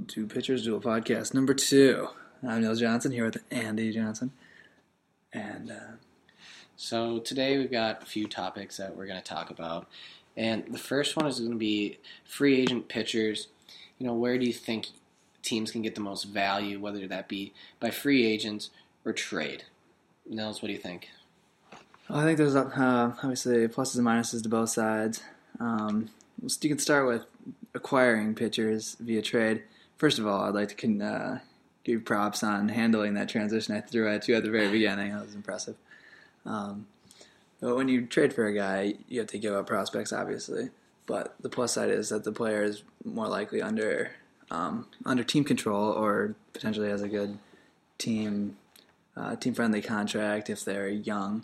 to Pitchers Duel Podcast number 2. I'm Neil Johnson here with Andy Johnson. And So today we've got a few topics that we're going to talk about. And the first one is going to be free agent pitchers. Where do you think teams can get the most value, whether that be by free agents or trade? Nels, what do you think? I think there's obviously pluses and minuses to both sides. You can start with acquiring pitchers via trade. First of all, I'd like to give you props on handling that transition I threw at you at the very beginning. That was impressive. But when you trade for a guy, you have to give up prospects, obviously. But the plus side is that the player is more likely under team control or potentially has a good team-friendly contract if they're young.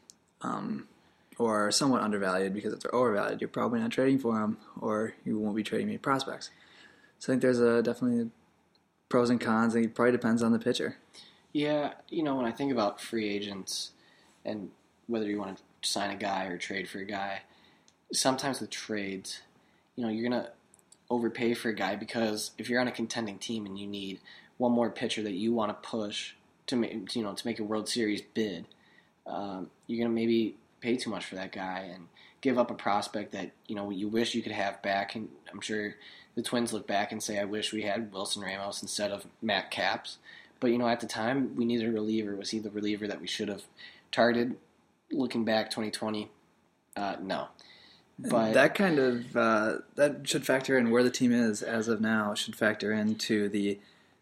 Or somewhat undervalued, because if they're overvalued, you're probably not trading for them, or you won't be trading many prospects. So I think there's definitely pros and cons, and it probably depends on the pitcher. Yeah, when I think about free agents and whether you want to sign a guy or trade for a guy, sometimes with trades, you're going to overpay for a guy because if you're on a contending team and you need one more pitcher that you want to push to make a World Series bid, you're going to maybe pay too much for that guy and give up a prospect that you wish you could have back. And I'm sure the Twins look back and say, I wish we had Wilson Ramos instead of Matt Capps. But at the time we needed a reliever. Was he the reliever that we should have targeted? Looking back 2020, no. But that kind of that should factor in where the team is as of now. Should factor into the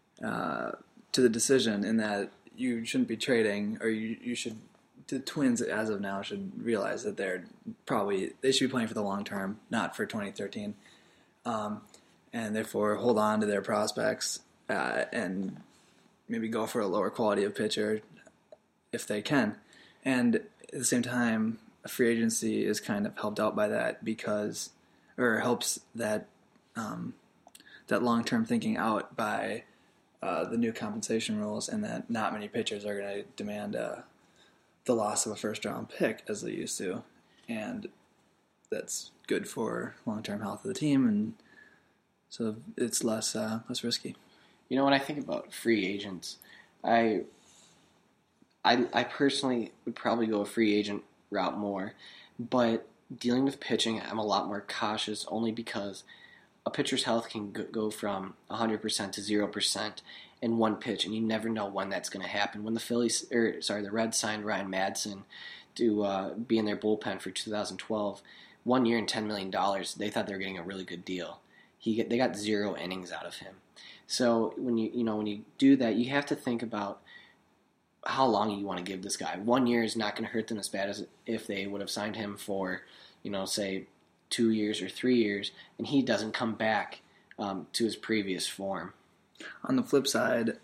decision in that you shouldn't be trading, or you should. The Twins, as of now, should realize that they should be playing for the long term, not for 2013, and therefore hold on to their prospects and maybe go for a lower quality of pitcher if they can. And at the same time, a free agency is kind of helped out by that helps that that long term thinking out by the new compensation rules, and that not many pitchers are going to demand the loss of a first-round pick as they used to, and that's good for long-term health of the team, and so it's less risky. When I think about free agents, I personally would probably go a free agent route more, but dealing with pitching, I'm a lot more cautious only because a pitcher's health can go from 100% to 0% in one pitch, and you never know when that's going to happen. When the Reds signed Ryan Madson to be in their bullpen for 2012, 1 year and $10 million, they thought they were getting a really good deal. They got 0 innings out of him. So when you do that, you have to think about how long you want to give this guy. 1 year is not going to hurt them as bad as if they would have signed him for, say 2 years or 3 years, and he doesn't come back to his previous form. On the flip side,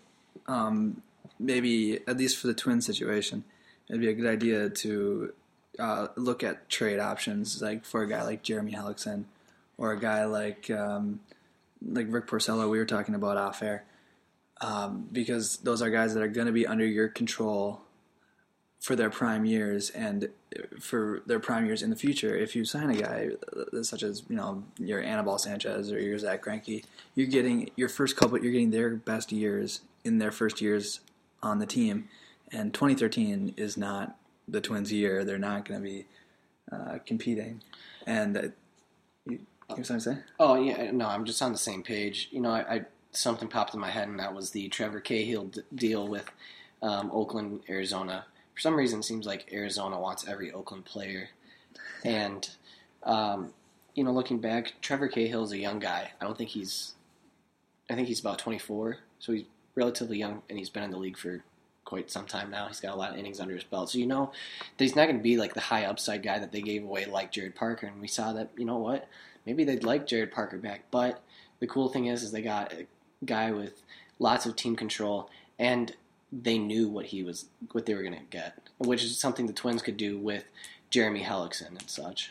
maybe, at least for the Twins situation, it'd be a good idea to look at trade options, like for a guy like Jeremy Hellickson, or a guy like Rick Porcello we were talking about off air, because those are guys that are going to be under your control for their prime years, and for their prime years in the future. If you sign a guy such as your Anibal Sanchez or your Zach Greinke, you're getting their best years in their first years on the team, and 2013 is not the Twins' year. They're not going to be competing. And you have something to say? Oh yeah, no, I'm just on the same page. I something popped in my head, and that was the Trevor Cahill deal with Oakland, Arizona. For some reason, it seems like Arizona wants every Oakland player. And, looking back, Trevor Cahill is a young guy. I think he's about 24, so he's relatively young, and he's been in the league for quite some time now. He's got a lot of innings under his belt. So that he's not going to be like the high upside guy that they gave away like Jared Parker. And we saw that, maybe they'd like Jared Parker back. But the cool thing is they got a guy with lots of team control, and they knew what they were going to get, which is something the Twins could do with Jeremy Hellickson and such.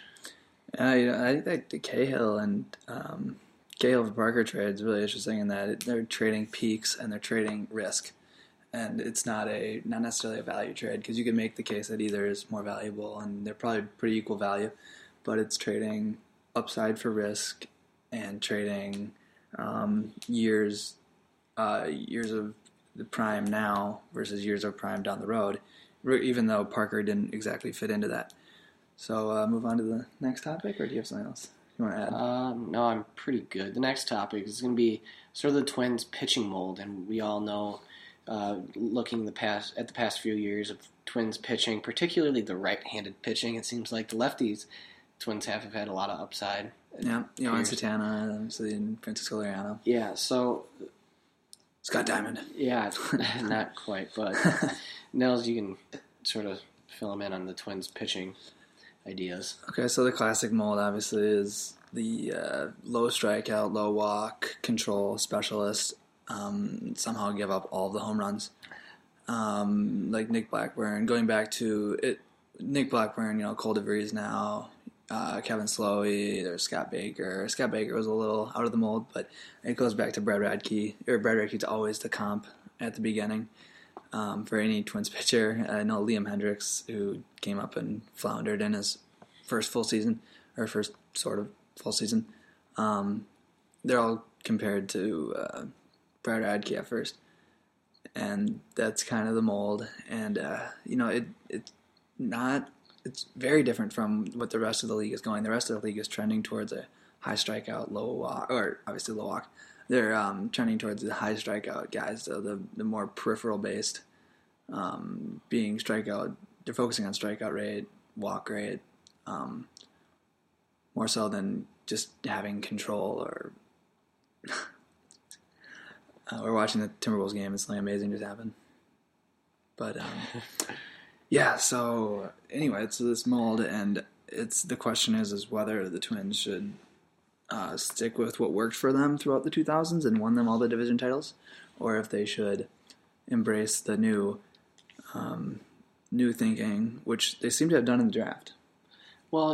I think the Cahill and Cahill for Parker trade is really interesting in that they're trading peaks and they're trading risk, and it's not necessarily a value trade, because you can make the case that either is more valuable, and they're probably pretty equal value, but it's trading upside for risk and trading years years of the prime now versus years of prime down the road, even though Parker didn't exactly fit into that. So move on to the next topic, or do you have something else you want to add? No, I'm pretty good. The next topic is going to be sort of the Twins pitching mold, and we all know, looking at the past few years of Twins pitching, particularly the right-handed pitching, it seems like the lefties Twins have had a lot of upside. Yeah, and Satana, obviously, and Francisco Liriano. Yeah, so Scott Diamond. Yeah, not quite, but Nels, you can sort of fill him in on the Twins pitching ideas. Okay, so the classic mold obviously is the low strikeout, low walk, control specialist. Somehow give up all the home runs. Like Nick Blackburn, going back to it. Nick Blackburn, Cole DeVries now, Kevin Slowey, there's Scott Baker. Scott Baker was a little out of the mold, but it goes back to Brad Radke. Brad Radke's always the comp at the beginning for any Twins pitcher. I know Liam Hendricks, who came up and floundered in his first full season, or first sort of full season. They're all compared to Brad Radke at first. And that's kind of the mold. And, it's very different from what the rest of the league is going. The rest of the league is trending towards a high strikeout, low walk, or obviously low walk. They're trending towards the high strikeout guys, so the more peripheral based, being strikeout. They're focusing on strikeout rate, walk rate, more so than just having control. Or we're watching the Timberwolves game. It's something amazing just happened. But yeah. So anyway, it's this mold, and the question is whether the Twins should stick with what worked for them throughout the 2000s and won them all the division titles, or if they should embrace the new thinking, which they seem to have done in the draft. Well,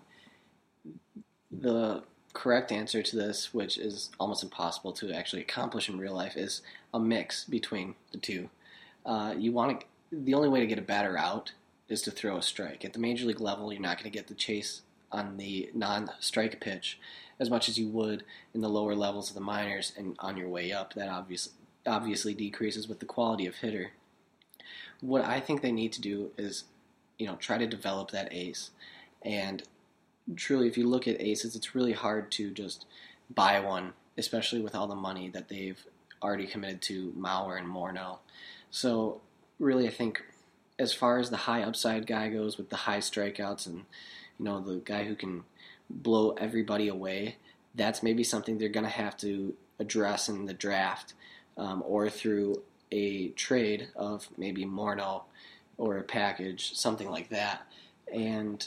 the correct answer to this, which is almost impossible to actually accomplish in real life, is a mix between the two. The only way to get a batter out is to throw a strike. At the major league level, you're not going to get the chase on the non-strike pitch as much as you would in the lower levels of the minors, and on your way up, that obviously decreases with the quality of hitter. What I think they need to do is, try to develop that ace. And truly, if you look at aces, it's really hard to just buy one, especially with all the money that they've already committed to Mauer and Morneau. So really, I think as far as the high upside guy goes with the high strikeouts and, the guy who can blow everybody away, that's maybe something they're going to have to address in the draft or through a trade of maybe Morneau or a package, something like that. And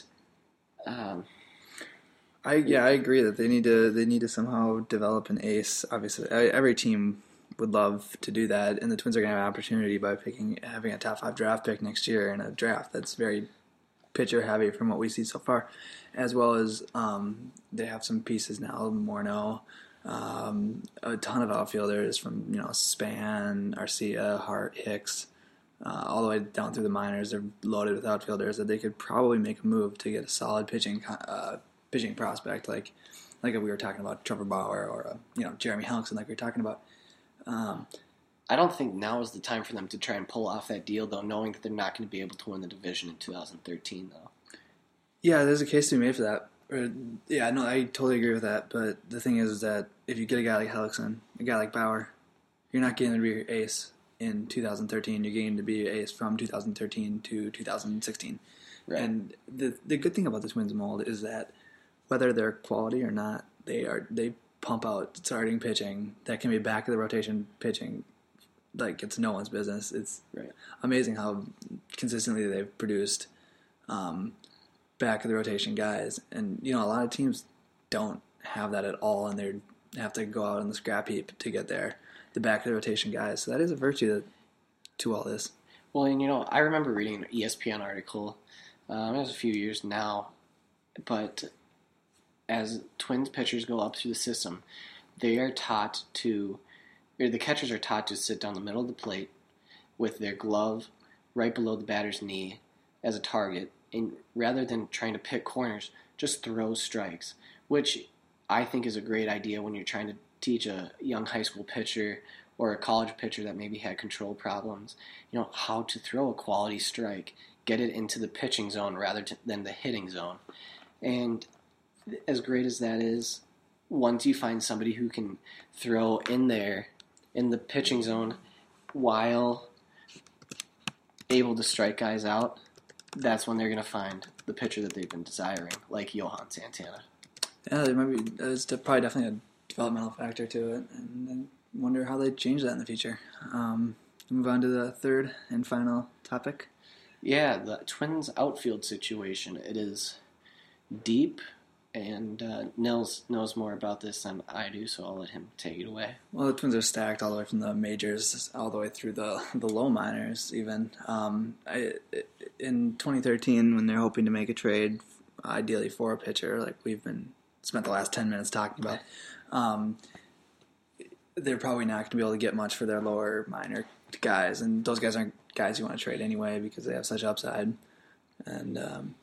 I agree that they need to somehow develop an ace. Obviously, every team would love to do that, and the Twins are going to have an opportunity by having a top 5 draft pick next year in a draft that's very pitcher heavy from what we see so far, as well as they have some pieces now. Morneau, a ton of outfielders from Span, Arcia, Hart, Hicks, all the way down through the minors. They're loaded with outfielders that they could probably make a move to get a solid pitching prospect, like we were talking about Trevor Bauer or Jeremy Hellickson, like we were talking about. I don't think now is the time for them to try and pull off that deal, though, knowing that they're not going to be able to win the division in 2013, though. Yeah, there's a case to be made for that. I totally agree with that. But the thing is that if you get a guy like Hellickson, a guy like Bauer, you're not getting to be your ace in 2013. You're getting to be your ace from 2013 to 2016. Right. And the good thing about the Twins mold is that whether they're quality or not, they pump out starting pitching that can be back of the rotation pitching like it's no one's business. It's amazing how consistently they've produced back of the rotation guys, and a lot of teams don't have that at all, and they have to go out on the scrap heap to get the back of the rotation guys. So that is a virtue to all this. Well, and I remember reading an ESPN article. It was a few years now, but as Twins pitchers go up through the system, they are taught to, or the catchers are taught to sit down the middle of the plate with their glove right below the batter's knee as a target, and rather than trying to pick corners, just throw strikes, which I think is a great idea when you're trying to teach a young high school pitcher or a college pitcher that maybe had control problems, how to throw a quality strike, get it into the pitching zone rather than the hitting zone. And as great as that is, once you find somebody who can throw in there in the pitching zone while able to strike guys out, that's when they're going to find the pitcher that they've been desiring, like Johan Santana. Yeah, there's probably definitely a developmental factor to it, and I wonder how they change that in the future. Move on to the third and final topic. Yeah, the Twins outfield situation. It is deep, and Nils knows more about this than I do, so I'll let him take it away. Well, the Twins are stacked all the way from the majors all the way through the low minors even. In 2013, when they're hoping to make a trade, ideally for a pitcher, like we've spent the last 10 minutes talking about, they're probably not going to be able to get much for their lower minor guys, and those guys aren't guys you want to trade anyway because they have such upside. And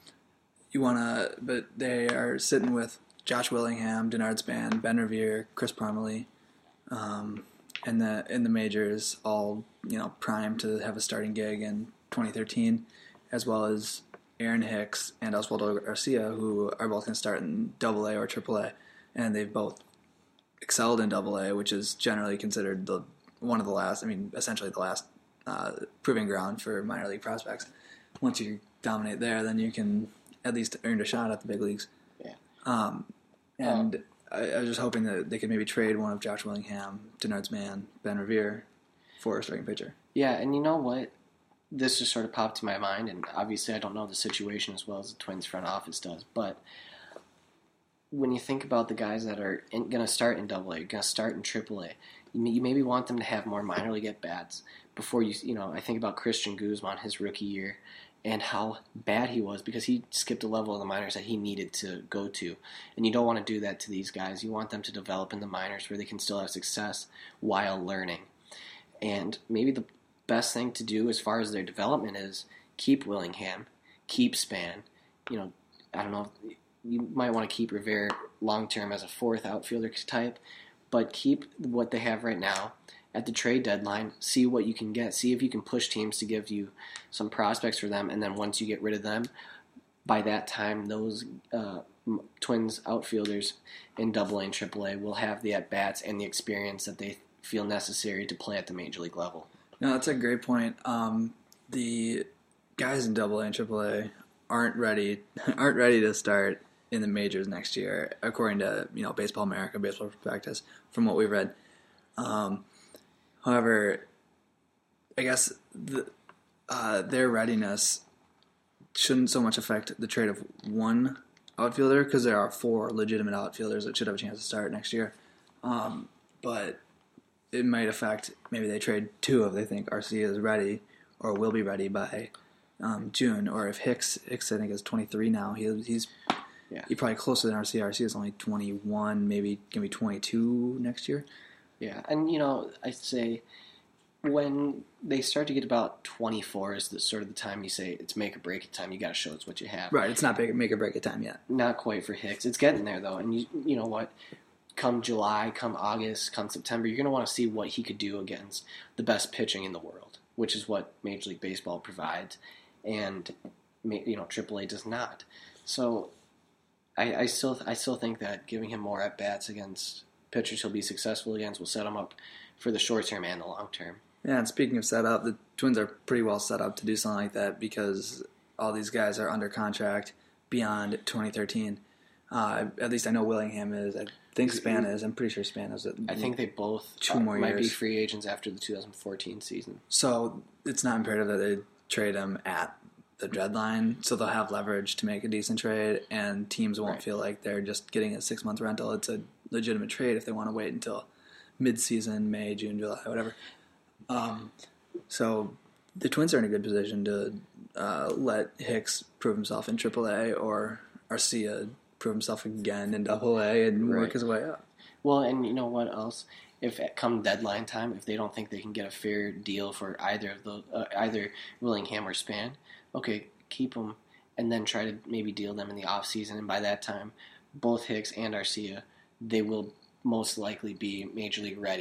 but they are sitting with Josh Willingham, Denard Span, Ben Revere, Chris Parmelee, in the majors, all primed to have a starting gig in 2013, as well as Aaron Hicks and Oswaldo Garcia, who are both going to start in AA or AAA, and they've both excelled in AA, which is generally considered essentially the last proving ground for minor league prospects. Once you dominate there, then you can at least earn a shot at the big leagues. Yeah. I was just hoping that they could maybe trade one of Josh Willingham, Denard Span, Ben Revere for a starting pitcher. Yeah, and you know what? This just sort of popped to my mind, and obviously I don't know the situation as well as the Twins front office does, but when you think about the guys that are going to start in AA, going to start in AAA, you maybe want them to have more minor league at-bats before I think about Christian Guzman, his rookie year, and how bad he was because he skipped a level of the minors that he needed to go to. And you don't want to do that to these guys. You want them to develop in the minors where they can still have success while learning. And maybe the best thing to do as far as their development is keep Willingham, keep Span. I don't know, you might want to keep Revere long-term as a fourth outfielder type, but keep what they have right now. At the trade deadline, see what you can get. See if you can push teams to give you some prospects for them, and then once you get rid of them, by that time, those Twins outfielders in AA and AAA will have the at-bats and the experience that they feel necessary to play at the major league level. No, that's a great point. The guys in AA and AAA aren't ready to start in the majors next year, according to Baseball America, Baseball Prospectus, from what we've read. However, I guess their readiness shouldn't so much affect the trade of one outfielder because there are 4 legitimate outfielders that should have a chance to start next year. But it might affect maybe they trade 2 if they think Arcia is ready or will be ready by June. Or if Hicks I think is 23 now, he's probably closer than Arcia. Arcia is only 21, maybe going to be 22 next year. Yeah, and I'd say when they start to get about 24 is the sort of the time you say it's make or break it time. You got to show us what you have. Right, it's not make or break it time yet. Not quite for Hicks. It's getting there though, and you know what? Come July, come August, come September, you're going to want to see what he could do against the best pitching in the world, which is what Major League Baseball provides, and AAA does not. So I still think that giving him more at bats against pitchers he'll be successful against will set him up for the short term and the long term. Yeah, and speaking of setup, the Twins are pretty well set up to do something like that because all these guys are under contract beyond 2013. At least I know Willingham is. I think Span is. I'm pretty sure Span is. I think they both 2 more might years. be free agents after the 2014 season. So it's not imperative that they trade him at the deadline, so they'll have leverage to make a decent trade, and teams won't feel like they're just getting a 6-month rental. It's a legitimate trade if they want to wait until mid-season, May, June, July, whatever. So the Twins are in a good position to let Hicks prove himself in AAA or Arcia prove himself again in AA and work his way up. Well, and you know what else? If come deadline time, if they don't think they can get a fair deal for either Willingham or Span, okay, keep them and then try to maybe deal them in the off season. And by that time, both Hicks and Arcia, they will most likely be major league ready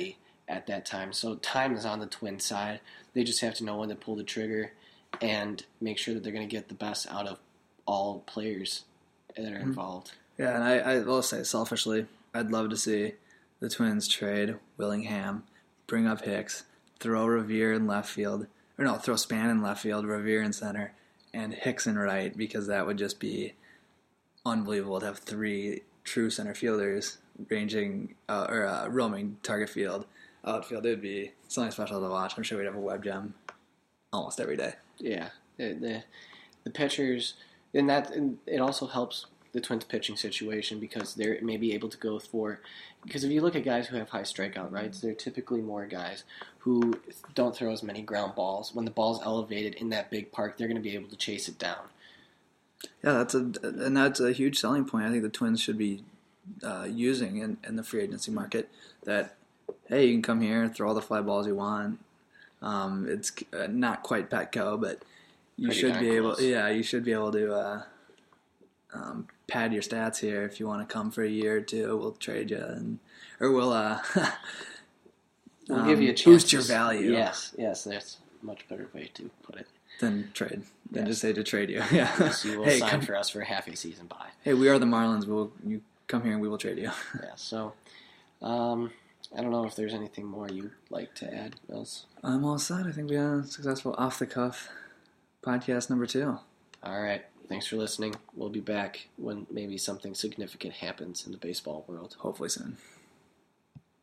at that time. So time is on the Twins' side. They just have to know when to pull the trigger and make sure that they're going to get the best out of all players that are involved. Yeah, and I will say selfishly, I'd love to see the Twins trade Willingham, bring up Hicks, throw Revere in left field, or no, throw Span in left field, Revere in center, and Hicks in right, because that would just be unbelievable to have 3 true center fielders roaming target field, outfield. It would be something special to watch. I'm sure we'd have a web gem almost every day. Yeah, the pitchers, and it also helps the Twins pitching situation because they're maybe able to go for, because if you look at guys who have high strikeout rates, they're typically more guys who don't throw as many ground balls. When the ball's elevated in that big park, they're going to be able to chase it down. Yeah, that's a huge selling point. I think the Twins should be using in the free agency market. That, hey, you can come here, throw all the fly balls you want. It's not quite Petco, but you should be able. Yeah, you should be able to pad your stats here. If you want to come for a year or two, we'll trade you, or we'll give you a chance. Boost your value. Yes, that's a much better way to put it. Than trade. Than just say to trade you. Yeah. Yes, you will sign for us for half a season buy. Hey, we are the Marlins. You come here and we will trade you. Yeah. So, I don't know if there's anything more you'd like to add, Mills. I'm all set. I think we had a successful off the cuff podcast number 2. All right. Thanks for listening. We'll be back when maybe something significant happens in the baseball world. Hopefully soon.